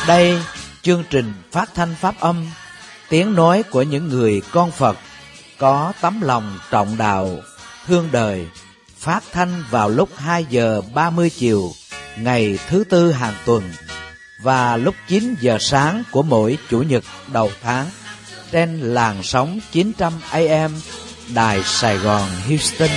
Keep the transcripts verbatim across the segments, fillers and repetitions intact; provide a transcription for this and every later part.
Đây, chương trình phát thanh pháp âm, tiếng nói của những người con Phật có tấm lòng trọng đạo, thương đời, phát thanh vào lúc hai giờ ba mươi chiều ngày thứ tư hàng tuần và lúc chín giờ sáng của mỗi chủ nhật đầu tháng trên làn sóng chín trăm A M Đài Sài Gòn Houston.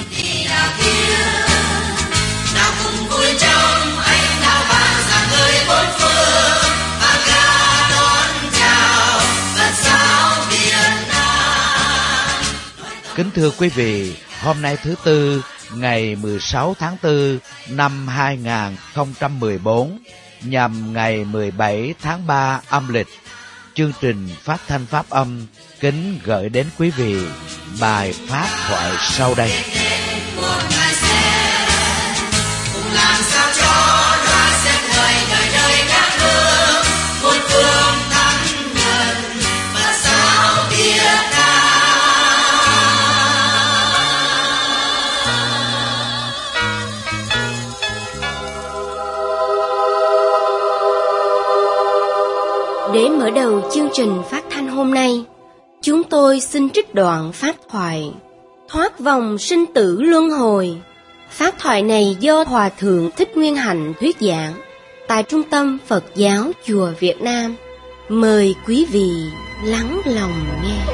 Kính thưa quý vị, hôm nay thứ Tư, ngày mười sáu tháng tư năm hai nghìn không trăm mười bốn, nhằm ngày mười bảy tháng ba âm lịch, chương trình phát thanh pháp âm kính gửi đến quý vị bài pháp thoại sau đây. Để mở đầu chương trình phát thanh hôm nay, chúng tôi xin trích đoạn pháp thoại Thoát vòng sinh tử luân hồi. Pháp thoại này do Hòa Thượng Thích Nguyên Hạnh thuyết giảng tại Trung tâm Phật giáo Chùa Việt Nam. Mời quý vị lắng lòng nghe.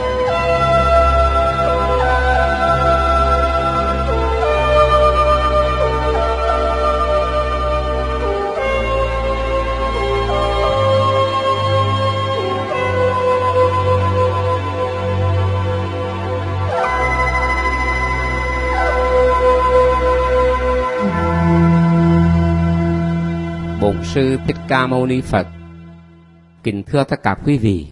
Bổn Sư Thích Ca Mâu Ni Phật. Kính thưa tất cả quý vị,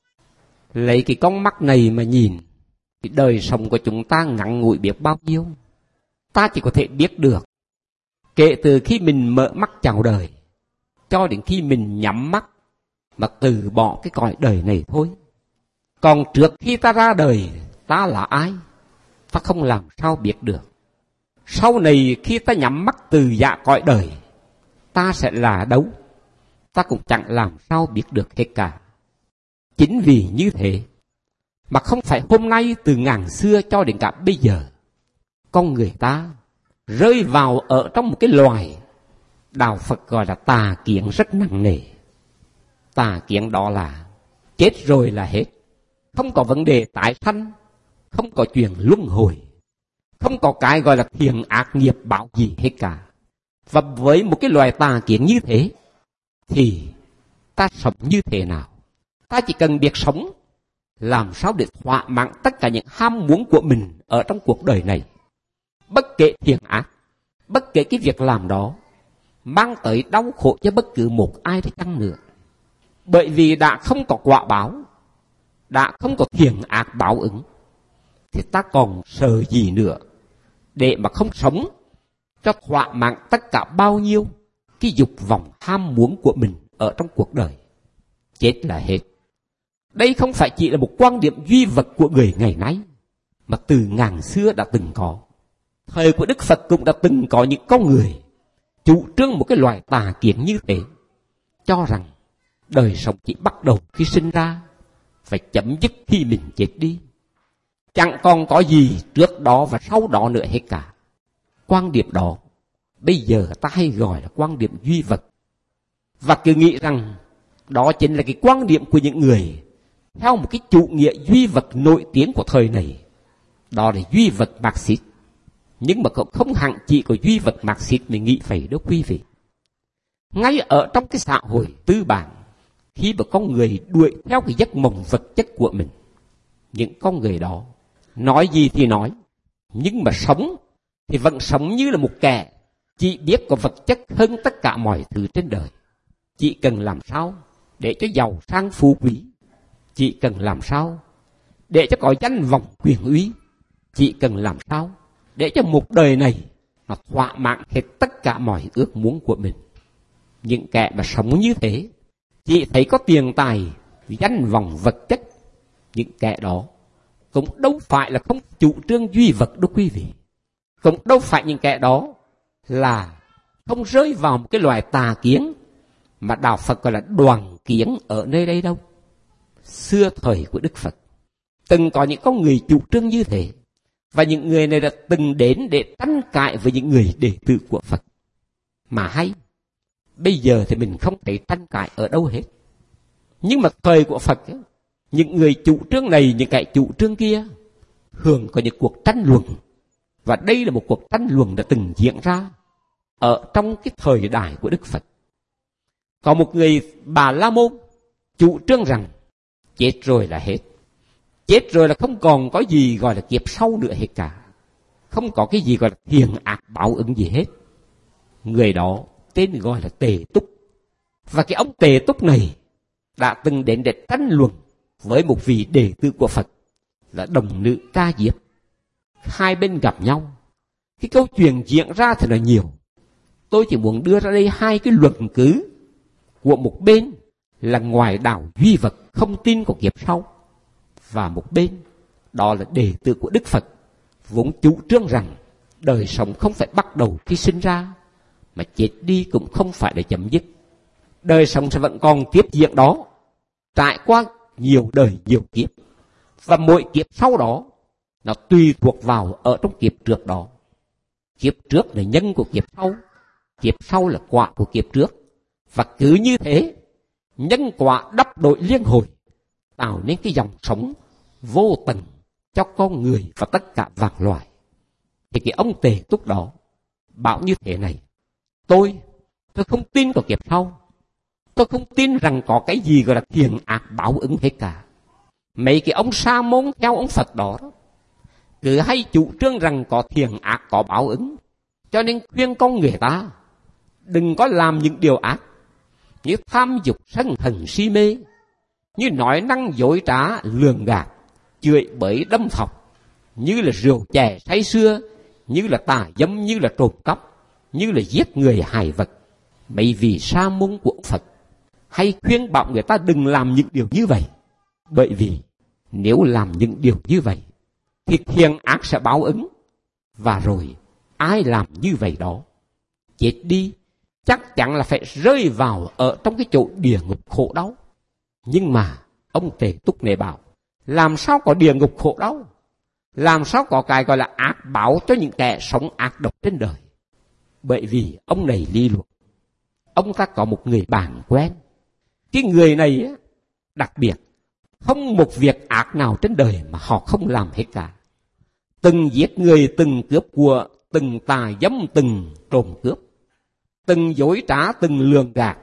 lấy cái con mắt này mà nhìn, cái đời sống của chúng ta ngắn ngủi biết bao nhiêu. Ta chỉ có thể biết được kể từ khi mình mở mắt chào đời cho đến khi mình nhắm mắt mà từ bỏ cái cõi đời này thôi. Còn trước khi ta ra đời, ta là ai? Ta không làm sao biết được. Sau này khi ta nhắm mắt từ dạ cõi đời, ta sẽ là đâu? Ta cũng chẳng làm sao biết được hết cả. Chính vì như thế mà không phải hôm nay từ ngàn xưa cho đến cả bây giờ, con người ta rơi vào ở trong một cái loài đạo Phật gọi là tà kiến rất nặng nề. Tà kiến đó là chết rồi là hết, không có vấn đề tái sanh, không có chuyện luân hồi, không có cái gọi là thiện ác nghiệp báo gì hết cả. Và với một cái loài tà kiến như thế thì ta sống như thế nào? Ta chỉ cần biết sống làm sao để thỏa mãn tất cả những ham muốn của mình ở trong cuộc đời này. Bất kể thiện ác, bất kể cái việc làm đó mang tới đau khổ cho bất cứ một ai đi chăng nữa. Bởi vì đã không có quả báo, đã không có thiện ác báo ứng, thì ta còn sợ gì nữa để mà không sống cho thỏa mãn tất cả bao nhiêu cái dục vọng ham muốn của mình ở trong cuộc đời. Chết là hết. Đây không phải chỉ là một quan điểm duy vật của người ngày nay, mà từ ngàn xưa đã từng có. Thời của Đức Phật cũng đã từng có những con người chủ trương một cái loại tà kiến như thế, cho rằng đời sống chỉ bắt đầu khi sinh ra, phải chấm dứt khi mình chết đi, chẳng còn có gì trước đó và sau đó nữa hết cả. Quan điểm đó bây giờ ta hay gọi là quan điểm duy vật, và cứ nghĩ rằng đó chính là cái quan điểm của những người theo một cái chủ nghĩa duy vật nổi tiếng của thời này. Đó là duy vật Marxist. Nhưng mà cũng không hẳn chỉ có duy vật Marxist mình nghĩ vậy đâu quý vị. Ngay ở trong cái xã hội tư bản, khi mà con người đuổi theo cái giấc mộng vật chất của mình, những con người đó nói gì thì nói, nhưng mà sống thì vẫn sống như là một kẻ chỉ biết có vật chất hơn tất cả mọi thứ trên đời. Chỉ cần làm sao để cho giàu sang phú quý, chỉ cần làm sao để cho có danh vọng quyền uy, chỉ cần làm sao để cho một đời này nó thỏa mãn hết tất cả mọi ước muốn của mình. Những kẻ mà sống như thế chỉ thấy có tiền tài, danh vọng vật chất, những kẻ đó cũng đâu phải là không chủ trương duy vật đâu quý vị. Cũng đâu phải những kẻ đó là không rơi vào một cái loài tà kiến mà đạo Phật gọi là đoàn kiến ở nơi đây đâu. Xưa thời của Đức Phật từng có những con người chủ trương như thế, và những người này đã từng đến để tranh cãi với những người đệ tử của Phật. Mà hay, bây giờ thì mình không thấy tranh cãi ở đâu hết. Nhưng mà thời của Phật ấy, những người chủ trương này, những kẻ chủ trương kia thường có những cuộc tranh luận. Và đây là một cuộc tranh luận đã từng diễn ra ở trong cái thời đại của Đức Phật. Có một người Bà La Môn chủ trương rằng chết rồi là hết. Chết rồi là không còn có gì gọi là kiếp sau nữa hết cả. Không có cái gì gọi là thiện ác báo ứng gì hết. Người đó tên gọi là Tề Túc. Và cái ông Tề Túc này đã từng đến để tranh luận với một vị đệ tử của Phật là đồng nữ Ca Diếp. Hai bên gặp nhau. Cái câu chuyện diễn ra thì là nhiều. Tôi chỉ muốn đưa ra đây hai cái luận cứ của một bên là ngoài đạo duy vật không tin có kiếp sau, và một bên đó là đệ tử của Đức Phật vốn chủ trương rằng đời sống không phải bắt đầu khi sinh ra, mà chết đi cũng không phải là chấm dứt. Đời sống sẽ vẫn còn tiếp diễn đó, trải qua nhiều đời nhiều kiếp, và mỗi kiếp sau đó nó tùy thuộc vào ở trong kiếp trước đó. Kiếp trước là nhân của kiếp sau, kiếp sau là quả của kiếp trước. Và cứ như thế, nhân quả đắp đổi liên hồi, tạo nên cái dòng sống vô tận cho con người và tất cả vạn loài. Thì cái ông Tề Túc đó bảo như thế này: Tôi, tôi không tin có kiếp sau. Tôi không tin rằng có cái gì gọi là thiện ác báo ứng hết cả. Mấy cái ông Sa Môn theo ông Phật đó, cứ hay chủ trương rằng có thiện ác có báo ứng. Cho nên khuyên con người ta đừng có làm những điều ác, như tham dục sân hận si mê, như nói năng dối trá lường gạt, chửi bới đâm thọc, như là rượu chè say sưa, như là tà dâm, như là trộm cắp, như là giết người hại vật. Mấy vị Sa Môn của Phật hay khuyên bảo người ta đừng làm những điều như vậy, bởi vì nếu làm những điều như vậy thì thiện ác sẽ báo ứng, và rồi ai làm như vậy đó chết đi chắc chắn là phải rơi vào ở trong cái chỗ địa ngục khổ đau. Nhưng mà ông Tề Túc này bảo, làm sao có địa ngục khổ đau, làm sao có cái gọi là ác báo cho những kẻ sống ác độc trên đời. Bởi vì ông này lý luận, ông ta có một người bạn quen. Cái người này đặc biệt, không một việc ác nào trên đời mà họ không làm hết cả. Từng giết người, từng cướp của, từng tà dâm, từng trộm cướp, từng dối trá, từng lường gạt,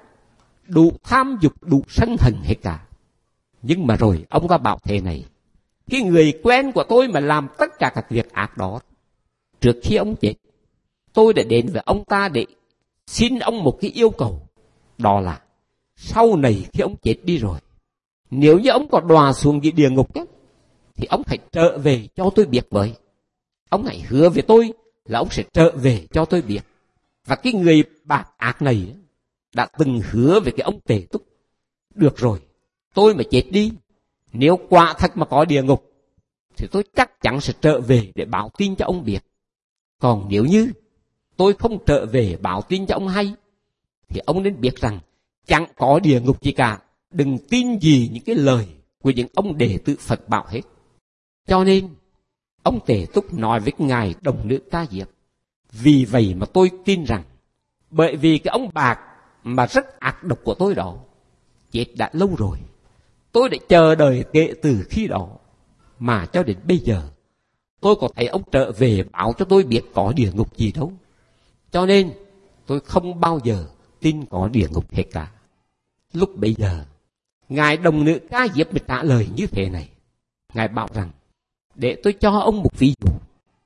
đủ tham dục, đủ sân hận hết cả. Nhưng mà rồi ông ta bảo thế này: cái người quen của tôi mà làm tất cả các việc ác đó, trước khi ông chết, tôi đã đến với ông ta để xin ông một cái yêu cầu. Đó là sau này khi ông chết đi rồi, nếu như ông có đọa xuống dưới địa ngục ấy, thì ông hãy trở về cho tôi biết với. Ông hãy hứa với tôi là ông sẽ trở về cho tôi biết. Và cái người bạc ác này đã từng hứa với cái ông Tề Túc: được rồi, tôi mà chết đi, nếu quả thật mà có địa ngục, thì tôi chắc chắn sẽ trở về để báo tin cho ông biết. Còn nếu như tôi không trở về báo tin cho ông hay, thì ông nên biết rằng chẳng có địa ngục gì cả. Đừng tin gì những cái lời của những ông đệ tử Phật bảo hết. Cho nên ông Tề Túc nói với ngài đồng nữ Ca Diếp: vì vậy mà tôi tin rằng, bởi vì cái ông bạc mà rất ác độc của tôi đó chết đã lâu rồi, tôi đã chờ đợi kể từ khi đó, mà cho đến bây giờ tôi có thấy ông trở về báo cho tôi biết có địa ngục gì đâu. Cho nên tôi không bao giờ tin có địa ngục hết cả. Lúc bây giờ ngài đồng nữ Ca Diếp mới trả lời như thế này. Ngài bảo rằng, để tôi cho ông một ví dụ.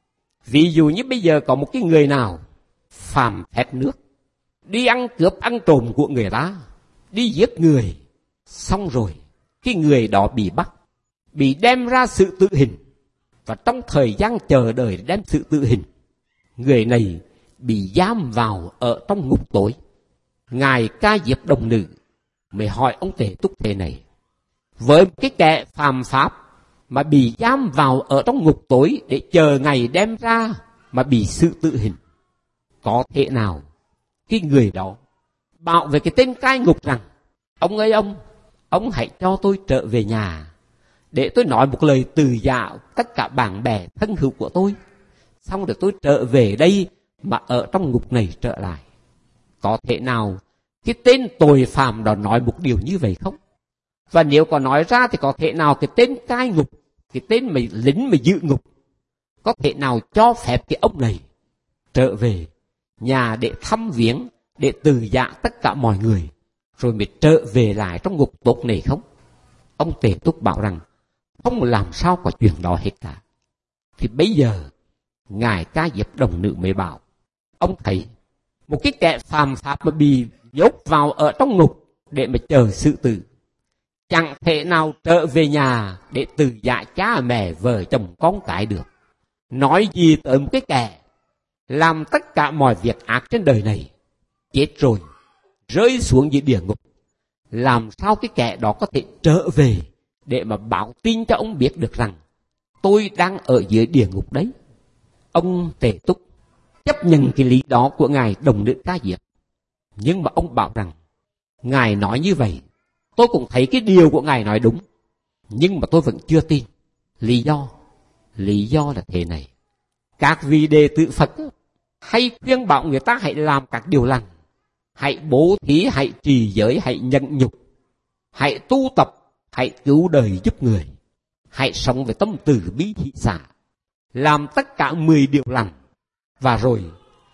Ví dụ như bây giờ có một cái người nào phạm phép nước, đi ăn cướp ăn trộm của người ta, đi giết người, xong rồi cái người đó bị bắt, bị đem ra sự tử hình. Và trong thời gian chờ đợi đem sự tử hình, người này bị giam vào ở trong ngục tối. Ngài Ca Diếp đồng nữ mới hỏi ông Tề Túc thế này: với cái kẻ phạm pháp mà bị giam vào ở trong ngục tối để chờ ngày đem ra mà bị sự tử hình, có thể nào cái người đó bảo với cái tên cai ngục rằng: ông ơi ông, ông hãy cho tôi trở về nhà để tôi nói một lời từ dạ tất cả bạn bè thân hữu của tôi, xong rồi tôi trở về đây mà ở trong ngục này trở lại. Có thể nào cái tên tội phạm đó nói một điều như vậy không? Và nếu có nói ra thì có thể nào cái tên cai ngục, cái tên mà lính mà giữ ngục, có thể nào cho phép cái ông này trở về nhà để thăm viếng, để từ dạ tất cả mọi người, rồi mới trở về lại trong ngục tốt này không? Ông Tề Túc bảo rằng không làm sao có chuyện đó hết cả. Thì bây giờ ngài Ca Diếp đồng nữ mới bảo: ông thấy một cái kẻ phạm pháp mà bị nhốt vào ở trong ngục để mà chờ xử tử, chẳng thể nào trở về nhà để từ dạ cha mẹ vợ chồng con cái được. Nói gì tới một cái kẻ làm tất cả mọi việc ác trên đời này, chết rồi rơi xuống dưới địa ngục, làm sao cái kẻ đó có thể trở về để mà báo tin cho ông biết được rằng tôi đang ở dưới địa ngục đấy? Ông Tề Túc chấp nhận cái lý đó của ngài đồng nữ Ca Diếp, nhưng mà ông bảo rằng ngài nói như vậy, tôi cũng thấy cái điều của ngài nói đúng, nhưng mà tôi vẫn chưa tin. Lý do lý do là thế này: các vị đệ tử Phật hay khuyên bảo người ta hãy làm các điều lành, hãy bố thí, hãy trì giới, hãy nhẫn nhục, hãy tu tập, hãy cứu đời giúp người, hãy sống với tâm từ bi hỷ xả, làm tất cả mười điều lành. Và rồi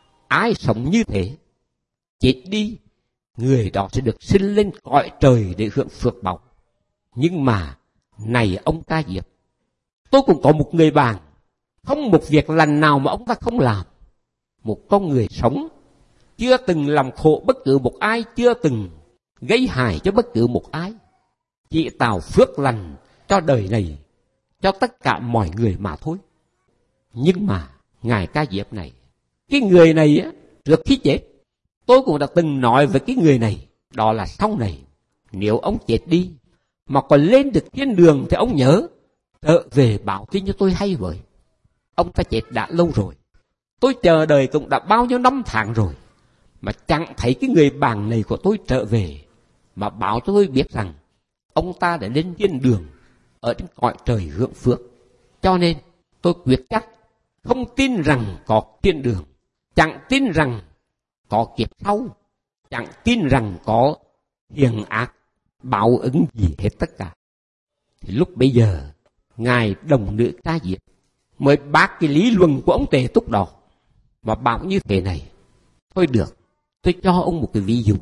ai sống như thế, chết đi, người đó sẽ được sinh lên cõi trời để hưởng phước báu. Nhưng mà này ông Ca Diếp, tôi cũng có một người bạn, không một việc lành nào mà ông ta không làm. Một con người sống, chưa từng làm khổ bất cứ một ai, chưa từng gây hại cho bất cứ một ai, chỉ tạo phước lành cho đời này, cho tất cả mọi người mà thôi. Nhưng mà ngài Ca Diếp này, cái người này á, trước khi chết, tôi cũng đã từng nói với cái người này, đó là sau này nếu ông chết đi mà còn lên được thiên đường thì ông nhớ trở về báo tin cho tôi hay với. Ông ta chết đã lâu rồi, tôi chờ đợi cũng đã bao nhiêu năm tháng rồi, mà chẳng thấy cái người bạn này của tôi trở về mà báo cho tôi biết rằng ông ta đã lên thiên đường ở trên cõi trời hưởng phước. Cho nên tôi quyết chắc không tin rằng có thiên đường, chẳng tin rằng có kiếp sau, chẳng tin rằng có hiền ác báo ứng gì hết tất cả. Thì lúc bây giờ ngài đồng nữ Ca Diếp mới bác cái lý luận của ông Tề Túc đó và bảo như thế này: thôi được, tôi cho ông một cái ví dụ.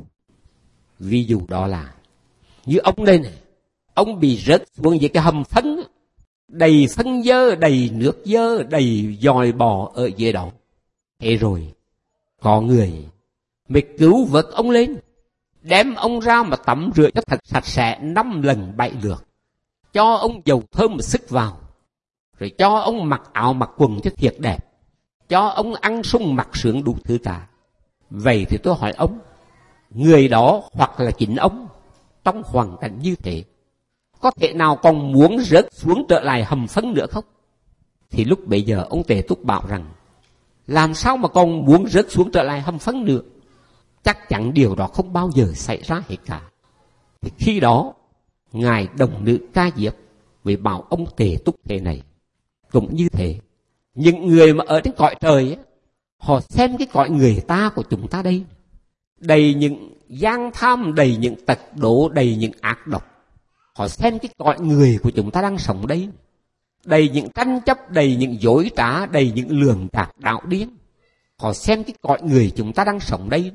Ví dụ đó là như ông đây này, ông bị rớt xuống dưới cái hầm phân, đầy phân dơ, đầy nước dơ, đầy dòi bò ở dưới đó. Thế rồi có người mới cứu vớt ông lên, đem ông ra mà tắm rửa cho thật sạch sẽ năm lần bảy lượt, cho ông dầu thơm mà sức vào, rồi cho ông mặc áo mặc quần cho thiệt đẹp, cho ông ăn sung mặc sướng đủ thứ cả. Vậy thì tôi hỏi ông, người đó hoặc là chính ông trong hoàn cảnh như thế, có thể nào còn muốn rớt xuống trở lại hầm phân nữa không? Thì lúc bấy giờ ông Tề Túc bảo rằng làm sao mà còn muốn rớt xuống trở lại hầm phân nữa? Chắc chắn điều đó không bao giờ xảy ra hết cả. Thì khi đó ngài đồng nữ Ca Diếp mới bảo ông Tề Túc thế này: cũng như thế, những người mà ở trên cõi trời ấy, họ xem cái cõi người ta của chúng ta đây, đầy những gian tham, đầy những tật đố, đầy những ác độc. Họ xem cái cõi người của chúng ta đang sống đây, đầy những tranh chấp, đầy những dối trá, đầy những lường gạt đạo điên. Họ xem cái cõi người chúng ta đang sống đây,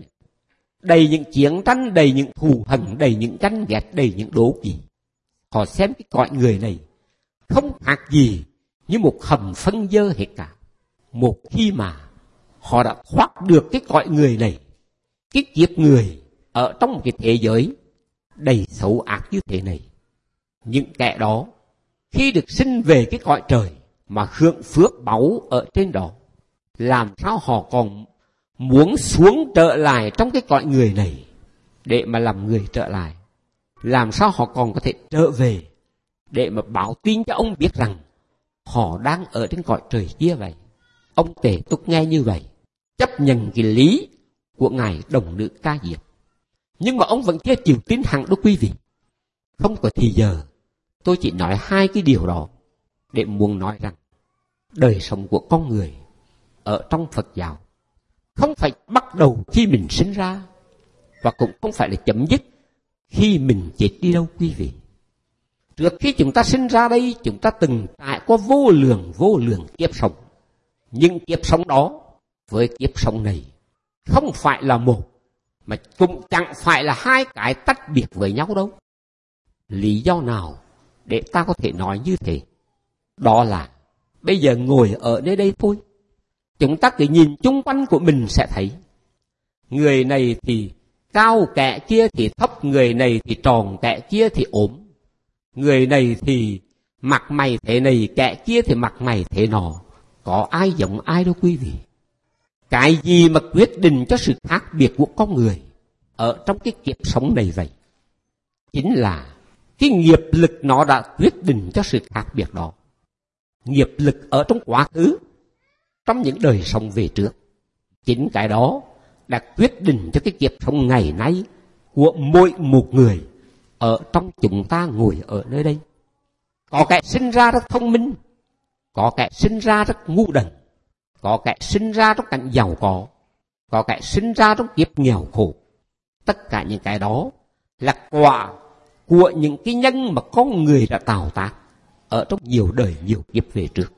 đầy những chiến tranh, đầy những thù hận, đầy những ganh ghét, đầy những đố kỵ. Họ xem cái cõi người này không khác gì như một hầm phân dơ hết cả. Một khi mà họ đã thoát được cái cõi người này, cái kiếp người ở trong một cái thế giới đầy xấu ác như thế này, những kẻ đó khi được sinh về cái cõi trời mà hưởng phước báu ở trên đó, làm sao họ còn muốn xuống trở lại trong cái cõi người này để mà làm người trở lại? Làm sao họ còn có thể trở về để mà báo tin cho ông biết rằng họ đang ở trên cõi trời kia vậy? Ông Tề Túc nghe như vậy, chấp nhận cái lý của ngài đồng nữ Ca Diếp, Nhưng mà ông vẫn chưa chịu tin hẳn đó quý vị. Không có thì giờ, tôi chỉ nói hai cái điều đó để muốn nói rằng đời sống của con người ở trong Phật giáo không phải bắt đầu khi mình sinh ra, và cũng không phải là chấm dứt khi mình chết đi đâu quý vị. Trước khi chúng ta sinh ra đây, chúng ta từng trải qua vô lượng vô lượng kiếp sống. Nhưng kiếp sống đó với kiếp sống này không phải là một, mà cũng chẳng phải là hai cái tách biệt với nhau đâu. Lý do nào để ta có thể nói như thế? Đó là bây giờ ngồi ở nơi đây thôi, chúng ta cứ nhìn chung quanh của mình sẽ thấy người này thì cao, kẻ kia thì thấp, người này thì tròn, kẻ kia thì ốm, người này thì mặt mày thế này, kẻ kia thì mặt mày thế nọ. Có ai giống ai đâu quý vị. Cái gì mà quyết định cho sự khác biệt của con người ở trong cái kiếp sống này vậy? Chính là cái nghiệp lực nó đã quyết định cho sự khác biệt đó. Nghiệp lực ở trong quá khứ, trong những đời sống về trước, chính cái đó đã quyết định cho cái kiếp sống ngày nay của mỗi một người ở trong chúng ta ngồi ở nơi đây. Có kẻ sinh ra rất thông minh, có kẻ sinh ra rất ngu đần, có kẻ sinh ra trong cảnh giàu có, có kẻ sinh ra trong kiếp nghèo khổ. Tất cả những cái đó là quả của những cái nhân mà con người đã tạo tác ở trong nhiều đời nhiều kiếp về trước.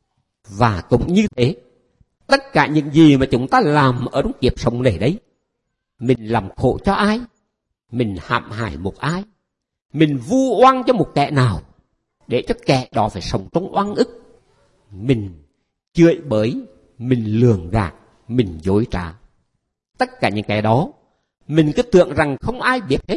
Và cũng như thế, tất cả những gì mà chúng ta làm ở trong kiếp sống này đấy, mình làm khổ cho ai, mình hãm hại một ai, mình vu oan cho một kẻ nào để cho kẻ đó phải sống trong oan ức, mình chửi bới, mình lường gạt, mình dối trá. Tất cả những cái đó mình cứ tưởng rằng không ai biết hết.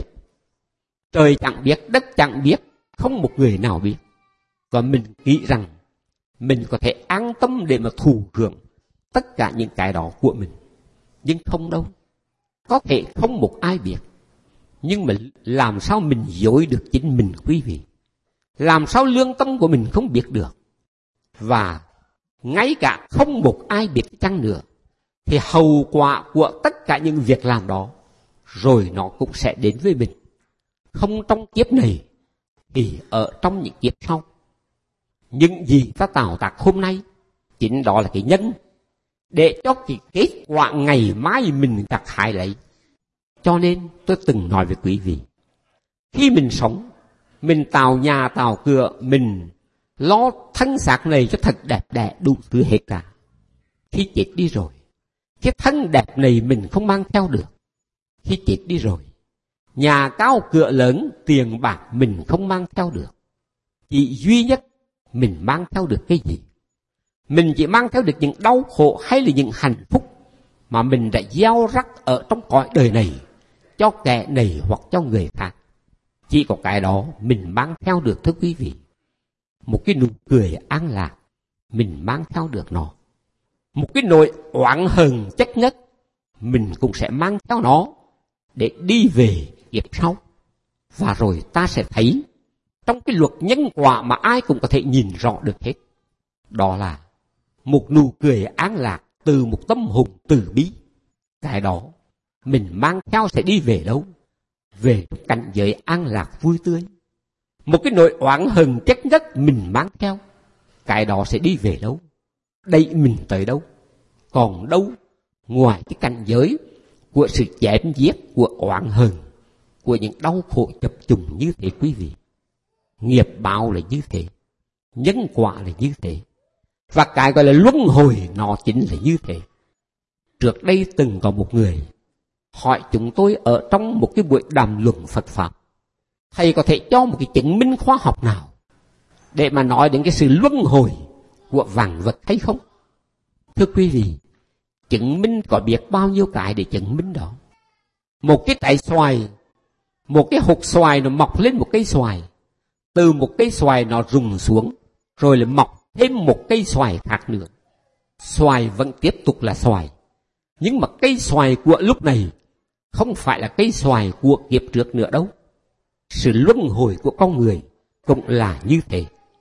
Trời chẳng biết, đất chẳng biết, không một người nào biết. Và mình nghĩ rằng mình có thể an tâm để mà thụ hưởng tất cả những cái đó của mình. Nhưng không đâu. Có thể không một ai biết. Nhưng mà làm sao mình dối được chính mình quý vị? Làm sao lương tâm của mình không biết được? Và ngay cả không một ai biết chăng nữa, thì hậu quả của tất cả những việc làm đó rồi nó cũng sẽ đến với mình. Không trong kiếp này thì ở trong những kiếp sau. Những gì ta tạo tác hôm nay chính đó là cái nhân để cho cái kết quả ngày mai mình gặt hái lấy. Cho nên tôi từng nói với quý vị, khi mình sống, mình tạo nhà tạo cửa, mình lo thân xác này cho thật đẹp đẽ đủ thứ hết cả. Khi chết đi rồi, cái thân đẹp này mình không mang theo được. Khi chết đi rồi, nhà cao cửa lớn, tiền bạc mình không mang theo được. Chỉ duy nhất mình mang theo được cái gì? Mình chỉ mang theo được những đau khổ hay là những hạnh phúc mà mình đã gieo rắc ở trong cõi đời này cho kẻ này hoặc cho người khác. Chỉ có cái đó mình mang theo được thưa quý vị. Một cái nụ cười an lạc mình mang theo được nó. Một cái nỗi oán hờn chất ngất mình cũng sẽ mang theo nó để đi về kiếp sau. Và rồi ta sẽ thấy trong cái luật nhân quả mà ai cũng có thể nhìn rõ được hết, đó là một nụ cười an lạc từ một tâm hồn từ bi. Cái đó mình mang theo sẽ đi về đâu? Về cảnh giới an lạc vui tươi. Một cái nỗi oán hờn chất ngất mình mang theo, cái đó sẽ đi về đâu? Đẩy mình tới đâu? Còn đâu ngoài cái cảnh giới của sự chém giết, của oán hờn, của những đau khổ chập trùng như thế quý vị. Nghiệp báo là như thế, nhân quả là như thế, và cái gọi là luân hồi nó chính là như thế. Trước đây từng có một người hỏi chúng tôi ở trong một cái buổi đàm luận Phật Pháp, thầy có thể cho một cái chứng minh khoa học nào để mà nói đến cái sự luân hồi của vạn vật hay không? Thưa quý vị, chứng minh có biết bao nhiêu cái để chứng minh đó. Một cái trái xoài, một cái hột xoài nó mọc lên một cây xoài, từ một cây xoài nó rụng xuống, rồi lại mọc thêm một cây xoài khác nữa. Xoài vẫn tiếp tục là xoài, nhưng mà cây xoài của lúc này không phải là cây xoài của kiếp trước nữa đâu. Sự luân hồi của con người cũng là như thế.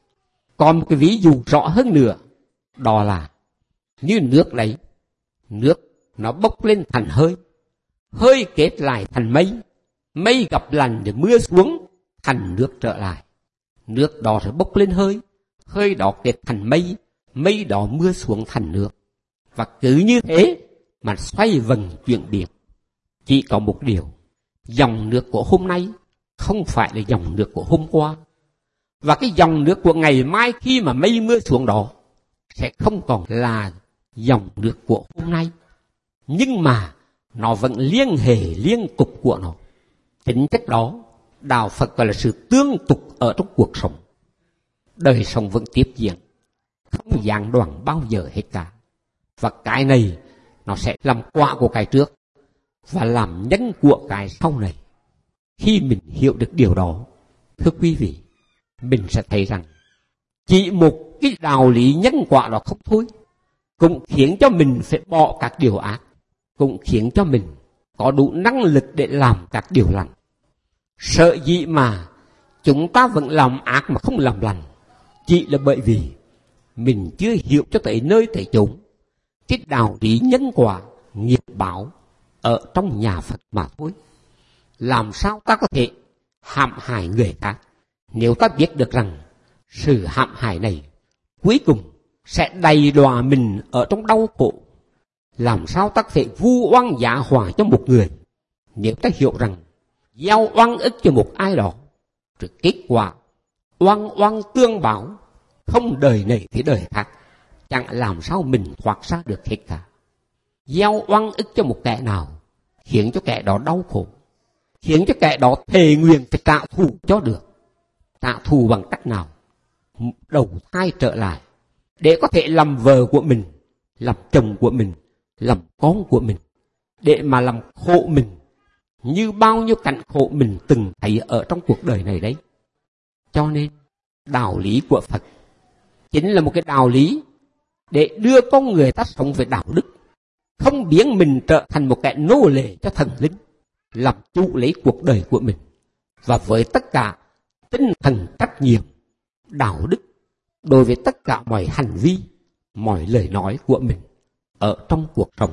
Còn một cái ví dụ rõ hơn nữa, đó là như nước đấy. Nước nó bốc lên thành hơi, hơi kết lại thành mây, Mây gặp lành để mưa xuống, thành nước trở lại. Nước đó sẽ bốc lên hơi, hơi đó kết thành mây, mây đó mưa xuống thành nước. Và cứ như thế mà xoay vần chuyển biến. Chỉ có một điều, dòng nước của hôm nay không phải là dòng nước của hôm qua. Và cái dòng nước của ngày mai khi mà mây mưa xuống đó sẽ không còn là dòng nước của hôm nay. Nhưng mà nó vẫn liên hệ liên cục của nó. Tính chất đó, đạo Phật gọi là sự tương tục ở trong cuộc sống. Đời sống vẫn tiếp diễn, không gián đoạn bao giờ hết cả. Và cái này nó sẽ làm quả của cái trước và làm nhân của cái sau này. Khi mình hiểu được điều đó, thưa quý vị, mình sẽ thấy rằng chỉ một cái đạo lý nhân quả đó không thôi cũng khiến cho mình phải bỏ các điều ác, cũng khiến cho mình có đủ năng lực để làm các điều lành. Sợ gì mà chúng ta vẫn làm ác mà không làm lành, chỉ là bởi vì mình chưa hiểu cho tới nơi tới chốn cái đạo lý nhân quả nghiệp báo ở trong nhà Phật mà thôi. Làm sao ta có thể hãm hại người khác nếu ta biết được rằng sự hãm hại này cuối cùng sẽ đầy đọa mình ở trong đau khổ? Làm sao ta có thể vu oan giả hòa cho một người nếu ta hiểu rằng gieo oan ức cho một ai đó, rồi kết quả oan oan tương báo, không đời này thì đời khác, chẳng làm sao mình thoát ra được hết cả. Gieo oan ức cho một kẻ nào khiến cho kẻ đó đau khổ, khiến cho kẻ đó thề nguyện phải trả thù cho được. Trả thù bằng cách nào? Đầu thai trở lại để có thể làm vợ của mình, làm chồng của mình, làm con của mình, để mà làm khổ mình như bao nhiêu cảnh khổ mình từng thấy ở trong cuộc đời này đấy. Cho nên đạo lý của Phật chính là một cái đạo lý để đưa con người ta sống về đạo đức, không biến mình trở thành một kẻ nô lệ cho thần linh, làm chủ lấy cuộc đời của mình, và với tất cả tinh thần trách nhiệm, đạo đức đối với tất cả mọi hành vi, mọi lời nói của mình ở trong cuộc sống.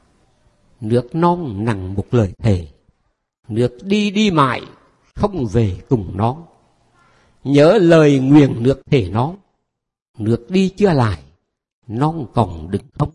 Nước non nặng một lời thề, nước đi đi mãi không về cùng non. Nhớ lời nguyền nước thề non, nước đi chưa lại, non còn đừng không.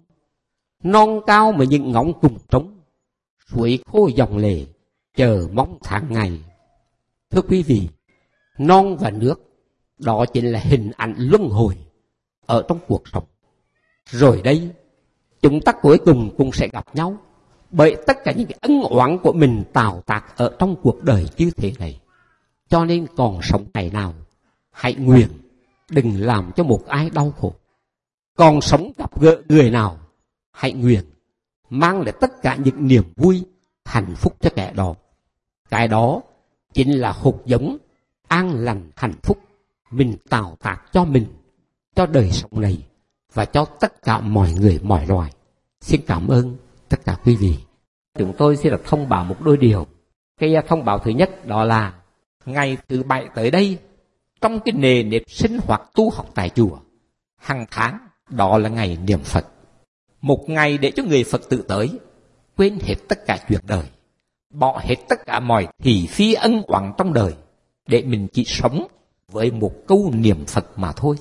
Non cao mà những ngóng cùng trống, suối khô dòng lệ chờ mong tháng ngày. Thưa quý vị, non và nước đó chính là hình ảnh luân hồi ở trong cuộc sống. Rồi đây, chúng ta cuối cùng cũng sẽ gặp nhau bởi tất cả những cái ân oán của mình tạo tác ở trong cuộc đời như thế này. Cho nên còn sống ngày nào, hãy nguyện đừng làm cho một ai đau khổ. Còn sống gặp gỡ người nào, hãy nguyện mang lại tất cả những niềm vui, hạnh phúc cho kẻ đó. Cái đó chính là hột giống an lành hạnh phúc mình tạo tác cho mình, cho đời sống này và cho tất cả mọi người mọi loài. Xin cảm ơn tất cả quý vị. Chúng tôi sẽ được thông báo một đôi điều. Cái thông báo thứ nhất đó là ngày thứ bảy tới đây, trong cái nề nếp sinh hoạt tu học tại chùa, hàng tháng đó là ngày niệm Phật. Một ngày để cho người Phật tử tới quên hết tất cả chuyện đời, bỏ hết tất cả mọi thị phi ân oán trong đời, để mình chỉ sống với một câu niệm Phật mà thôi.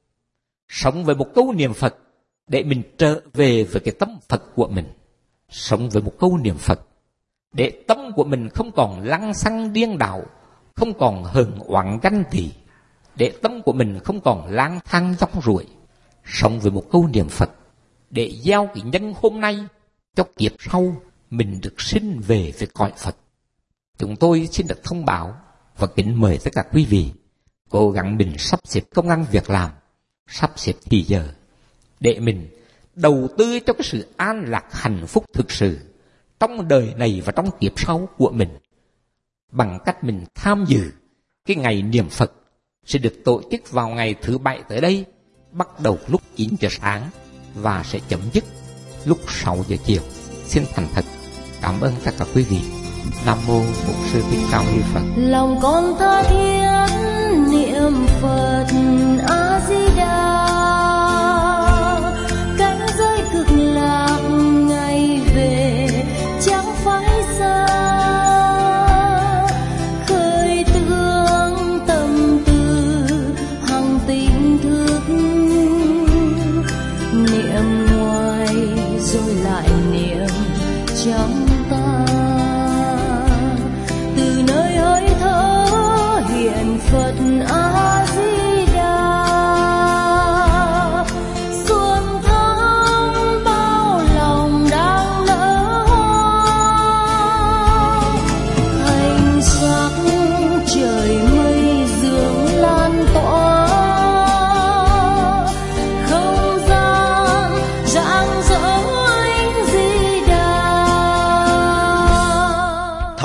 Sống với một câu niệm Phật để mình trở về với cái tâm Phật của mình. Sống với một câu niệm Phật để tâm của mình không còn lăng xăng điên đảo, không còn hờn oán ganh tị, để tâm của mình không còn lang thang dốc ruổi. Sống với một câu niệm Phật để gieo cái nhân hôm nay cho kiếp sau mình được sinh về với cõi Phật. Chúng tôi xin được thông báo và kính mời tất cả quý vị cố gắng mình sắp xếp công ăn việc làm, sắp xếp thì giờ để mình đầu tư cho cái sự an lạc hạnh phúc thực sự trong đời này và trong kiếp sau của mình, bằng cách mình tham dự cái ngày niệm Phật sẽ được tổ chức vào ngày thứ bảy tới đây, bắt đầu lúc chín giờ sáng và sẽ chấm dứt lúc sáu giờ chiều. Xin thành thật cảm ơn tất cả quý vị. Nam mô Bổn Sư Thích Ca Mâu Ni Phật. Lòng con tha thiết niệm Phật A Di Đà, cảnh giới cực lạc ngày về chẳng phải xa.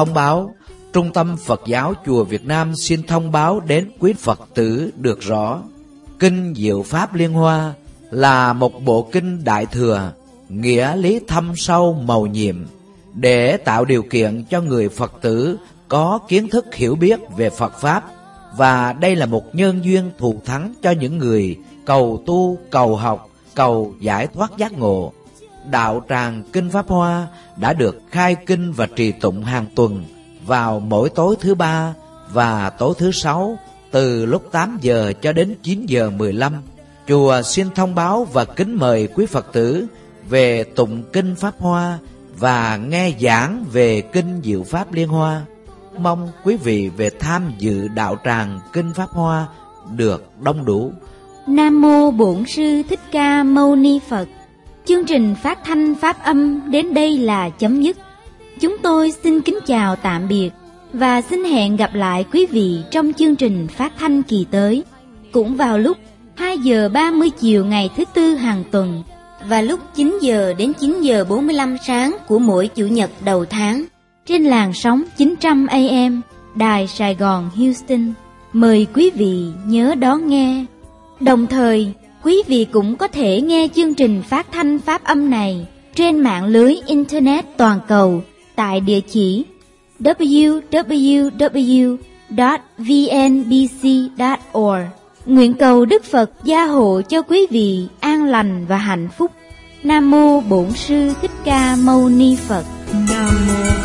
thông báo, Trung tâm Phật giáo Chùa Việt Nam xin thông báo đến quý Phật tử được rõ, Kinh Diệu Pháp Liên Hoa là một bộ kinh Đại Thừa, nghĩa lý thâm sâu mầu nhiệm, để tạo điều kiện cho người Phật tử có kiến thức hiểu biết về Phật Pháp, và đây là một nhân duyên thù thắng cho những người cầu tu, cầu học, cầu giải thoát giác ngộ. Đạo tràng Kinh Pháp Hoa đã được khai kinh và trì tụng hàng tuần vào mỗi tối thứ ba và tối thứ sáu từ lúc tám giờ cho đến chín giờ mười lăm. Chùa xin thông báo và kính mời quý Phật tử về tụng Kinh Pháp Hoa và nghe giảng về Kinh Diệu Pháp Liên Hoa. Mong quý vị về tham dự đạo tràng Kinh Pháp Hoa được đông đủ. Nam mô Bổn Sư Thích Ca Mâu Ni Phật. Chương trình phát thanh pháp âm đến đây là chấm dứt. Chúng tôi xin kính chào tạm biệt và xin hẹn gặp lại quý vị trong chương trình phát thanh kỳ tới, cũng vào lúc hai giờ ba mươi chiều ngày thứ Tư hàng tuần và lúc chín giờ đến chín giờ bốn mươi lăm sáng của mỗi Chủ nhật đầu tháng trên làn sóng chín trăm A M Đài Sài Gòn Houston. Mời quý vị nhớ đón nghe. Đồng thời, quý vị cũng có thể nghe chương trình phát thanh pháp âm này trên mạng lưới Internet toàn cầu tại địa chỉ w w w chấm v n b c chấm org. Nguyện cầu Đức Phật gia hộ cho quý vị an lành và hạnh phúc. Nam mô Bổn Sư Thích Ca Mâu Ni Phật. Nam mô